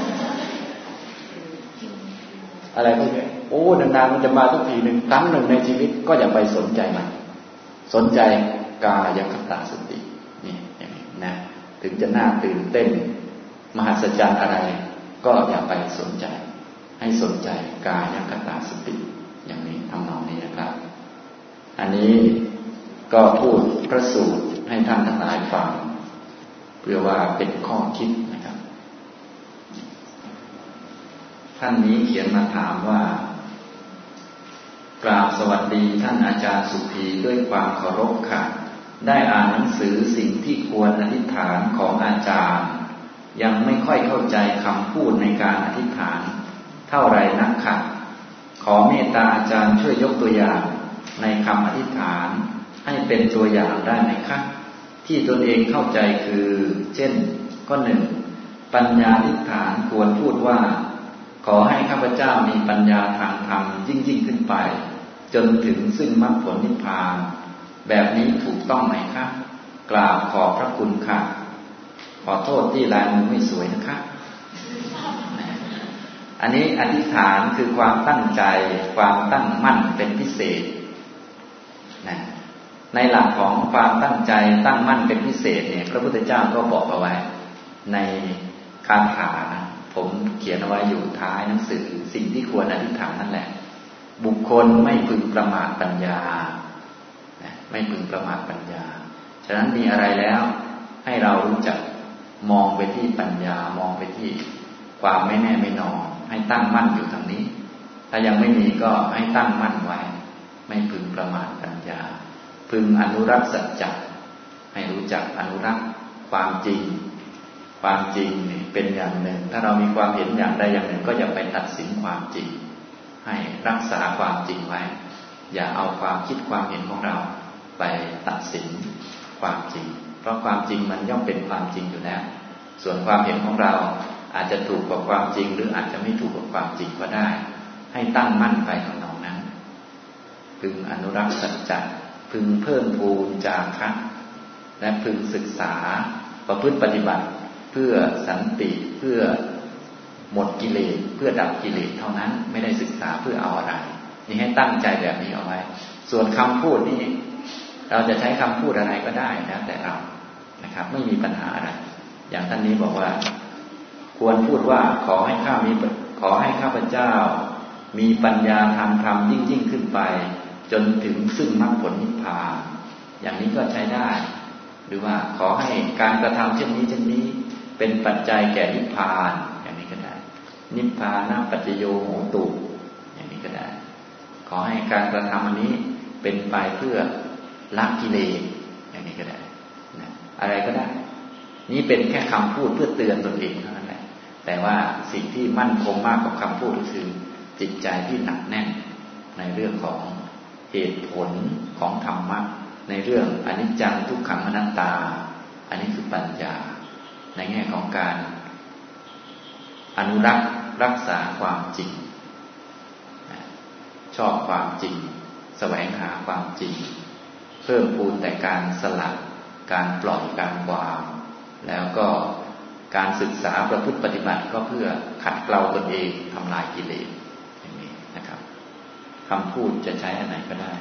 อะไรพวกนี้โอ้นานๆมันจะมาสักทีนึงครั้งหนึ่งในชีวิตก็อย่าไปสนใจมันสนใจกายคตาสตินี่อย่างนี้นะถึงจะน่าตื่นเต้นมหัศจรรย์อะไรก็อย่าไปสนใจให้สนใจกายคตาสติอย่างนี้ทำนองนี้นะครับอันนี้ก็พูดพระสูตรให้ท่านทั้งหลายฟังเพื่อว่าเป็นข้อคิดนะครับท่านนี้เขียนมาถามว่ากราบสวัสดีท่านอาจารย์สุภีด้วยความเคารพค่ะได้อ่านหนังสือสิ่งที่ควรอธิษฐานของอาจารย์ยังไม่ค่อยเข้าใจคำพูดในการอธิษฐานเท่าไรนักค่ะขอเมตตาอาจารย์ช่วยยกตัวอย่างในคำอธิษฐานให้เป็นตัวอย่างได้ไหมคะที่ตนเองเข้าใจคือเช่นข้อหนึ่งปัญญาอธิษฐานควรพูดว่าขอให้ข้าพเจ้ามีปัญญาทางธรรมยิ่งขึ้นไปจนถึงซึ่งมรรคผลนิพพานแบบนี้ถูกต้องไหมคะกราบขอบพระคุณค่ะขอโทษที่ลายมือไม่สวยนะคะอันนี้อธิษฐานคือความตั้งใจความตั้งมั่นเป็นพิเศษนะในหลักของความตั้งใจตั้งมั่นเป็นพิเศษเนี่ยพระพุทธเจ้าก็บอกเอาไว้ในคาถาผมเขียนเอาไว้อยู่ท้ายหนังสือสิ่งที่ควรอธิษฐานนั่นแหละบุคคลไม่พึงประมาทปัญญาไม่พึงประมาทปัญญาฉะนั้นมีอะไรแล้วให้เรารู้จักมองไปที่ปัญญามองไปที่ความไม่แน่ไม่นอนให้ตั้งมั่นอยู่ตรงนี้ถ้ายังไม่มีก็ให้ตั้งมั่นไว้ไม่พึงประมาทปัญญาพึงอนุรักษ์สัจจะให้รู้จักอนุรักษ์ความจริงความจริงนี่เป็นอย่างหนึ่งถ้าเรามีความเห็นอย่างใดอย่างหนึ่งก็อย่าไปตัดสินความจริงให้รักษาความจริงไว้อย่าเอาความคิดความเห็นของเราไปตัดสินความจริงเพราะความจริงมันย่อมเป็นความจริงอยู่แล้วส่วนความเห็นของเราอาจจะถูกกว่าความจริงหรืออาจจะไม่ถูกกว่าความจริงก็ได้ให้ตั้งมั่นไปทำนองนั้นพึงอนุรักษ์สัจจะพึงเพิ่มพูนจาคะและพึงศึกษาประพฤติปฏิบัติเพื่อสันติเพื่อหมดกิเลสเพื่อดับกิเลสเท่านั้นไม่ได้ศึกษาเพื่อเอาอะไรนี่ให้ตั้งใจแบบนี้เอาไว้ส่วนคำพูดนี่เราจะใช้คำพูดอะไรก็ได้นะแต่เรานะครับไม่มีปัญหาอะไรอย่างท่านนี้บอกว่าควรพูดว่าขอให้ข้าพเจ้ามีปัญญาทางธรรมยิ่งขึ้นไปจนถึงซึ่งมรรคผลนิพพานอย่างนี้ก็ใช้ได้หรือว่าขอให้การกระทำเช่นนี้เป็นปัจจัยแก่นิพพานอย่างนี้ก็ได้นิพพานะปัจจโยโหตุอย่างนี้ก็ได้ขอให้การกระทำอันนี้เป็นไปเพื่อละกิเลสอย่างนี้ก็ได้นะอะไรก็ได้นี่เป็นแค่คำพูดเพื่อเตือนตนเองเท่านั้นแหละแต่ว่าสิ่งที่มั่นคงมากกว่าคำพูดก็คือจิตใจที่หนักแน่นในเรื่องของเหตุผลของธรรมะในเรื่องอนิจจังทุกขังอนัตตาอันนี้คือปัญญาในแง่ของการอนุรักษ์รักษาความจริงชอบความจริงแสวงหาความจริงเพิ่มพูนแต่การสละการปล่อยการวางแล้วก็การศึกษาประพฤติปฏิบัติก็เพื่อขัดเกลาตนเองทำลายกิเลสอย่างนี้นะครับคำพูดจะใช้อันไหนก็ได้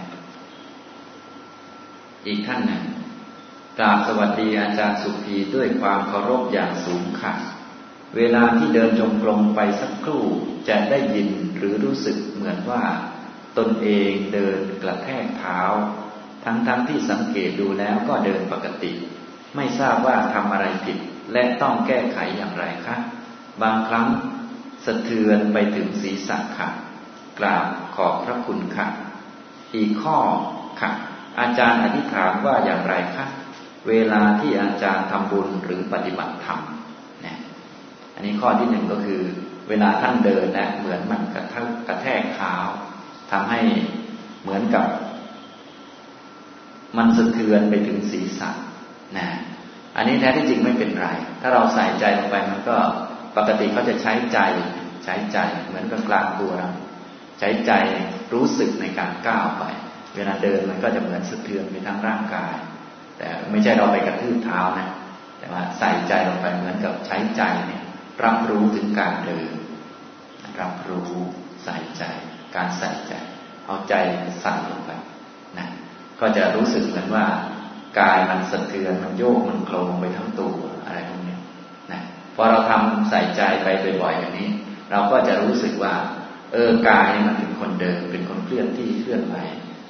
อีกท่านหนึ่งกราบสวัสดีอาจารย์สุภีด้วยความเคารพอย่างสูงค่ะเวลาที่เดินจงกรมไปสักครู่จะได้ยินหรือรู้สึกเหมือนว่าตนเองเดินกระแทกเท้าทั้งที่สังเกตดูแล้วก็เดินปกติไม่ทราบว่าทำอะไรผิดและต้องแก้ไขอย่างไรคะบางครั้งสะเทือนไปถึงศีรษะค่ะกราบขอบพระคุณค่ะอีกข้อค่ะอาจารย์อธิษฐานว่าอย่างไรคะเวลาที่อาจารย์ทำบุญหรือปฏิบัติธรรมเนี่ยอันนี้ข้อที่หนึ่งก็คือเวลาท่านเดินนะเหมือนมันกระแทกเท้าทำให้เหมือนกับมันสะเทือนไปถึงศีรษะนะอันนี้แท้ที่จริงไม่เป็นไรถ้าเราใส่ใจลงไปมันก็ปกติเขาจะใช้ใจเหมือนกับกลางตัวเราใช้ใจรู้สึกในการก้าวไปเวลาเดินมันก็จะเหมือนสะเทือนไปทั้งร่างกายแต่ไม่ใช่เราไปกระทืบเท้านะแต่ว่าใส่ใจลงไปเหมือนกับใช้ใจเนี่ยรับรู้ถึงการเดินรับรู้ใส่ใจการใส่ใจเอาใจใส่ลงไปนะก็จะรู้สึกเหมือนว่ากายมันสะเทือนมันโยกมันโคลงไปทั้งตัวอะไรพวกนี้นะพอเราทำใส่ใจไปบ่อยๆอย่างนี้เราก็จะรู้สึกว่ากายนี่มันเป็นคนเดินเป็นคนเคลื่อนที่เคลื่อนไหว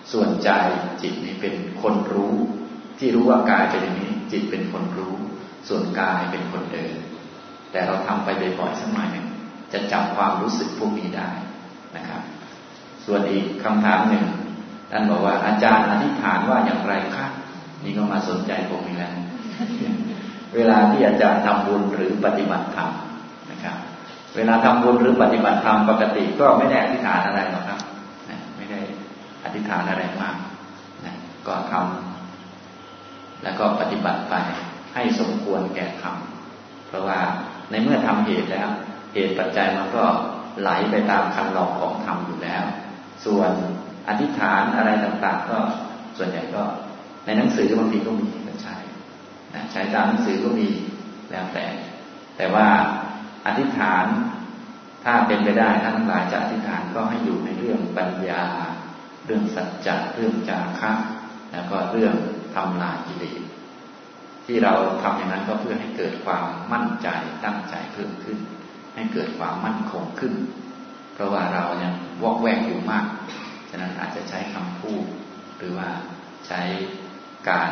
ส่วนใจจิตนี่เป็นคนรู้ที่รู้ว่ากายเป็นอย่างนี้จิตเป็นคนรู้ส่วนกายเป็นคนเดินแต่เราทำไปบ่อยๆสักหน่อยหนึ่งจะจำความรู้สึกพวกนี้ได้นะครับส่วนอีกคำถามหนึ่งท่านบอกว่าอาจารย์อธิษฐานว่าอย่างไรคะนี่ก็มาสนใจผมอีกแล้ว เวลาที่อาจารย์ทำบุญหรือปฏิบัติธรรมนะครับเวลาทำบุญหรือปฏิบัติธรรมปกติก็ไม่ได้อธิษฐานอะไรหรอกครับไม่ได้อธิษฐานอะไรมากนะก็ทำแล้วก็ปฏิบัติไปให้สมควรแก่ธรรมเพราะว่าในเมื่อทำเหตุแล้วเหตุปัจจัยมันก็ไหลไปตามคันลองของธรรมอยู่แล้วส่วนอธิษฐานอะไรต่างๆก็ส่วนใหญ่ก็ในหนังสือบางทีก็มีก็ใช้ใช้ตามหนังสือก็มีแล้วแต่ว่าอธิษฐานถ้าเป็นไปได้ท่านทั้งหลายจะอธิษฐานก็ให้อยู่ในเรื่องปัญญาเรื่องสัจจะเรื่องจาคะแล้วก็เรื่องทำลายกิเลสที่เราทำอย่างนั้นก็เพื่อให้เกิดความมั่นใจตั้งใจเพิ่มขึ้นให้เกิดความมั่นคงขึ้นเพราะว่าเรายังวอกแวกอยู่มากฉะนั้นอาจจะใช้คำพูดหรือว่าใช้การ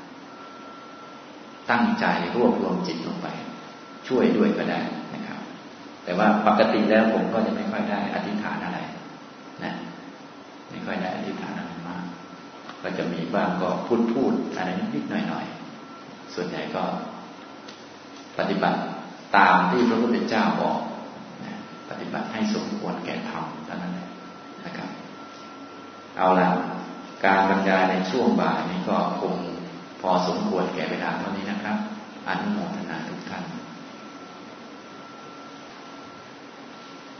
ตั้งใจรวบรวมจิตลงไปช่วยด้วยก็ได้นะครับแต่ว่าปกติแล้วผมก็จะไม่ค่อยได้อธิษฐานอะไรนะไม่ค่อยได้อธิษฐานอะไรมากก็จะมีบ้างก็พูดอะไรนิดๆหน่อยๆส่วนใหญ่ก็ปฏิบัติตามที่พระพุทธเจ้าบอกนะปฏิบัติให้สมควรแก่ธรรมเท่านั้นนะครับเอาละการบรรยายในช่วงบ่ายนี้ก็คงพอสมควรแก่เวลาเท่านี้นะครับอนุโมทนาทุกท่าน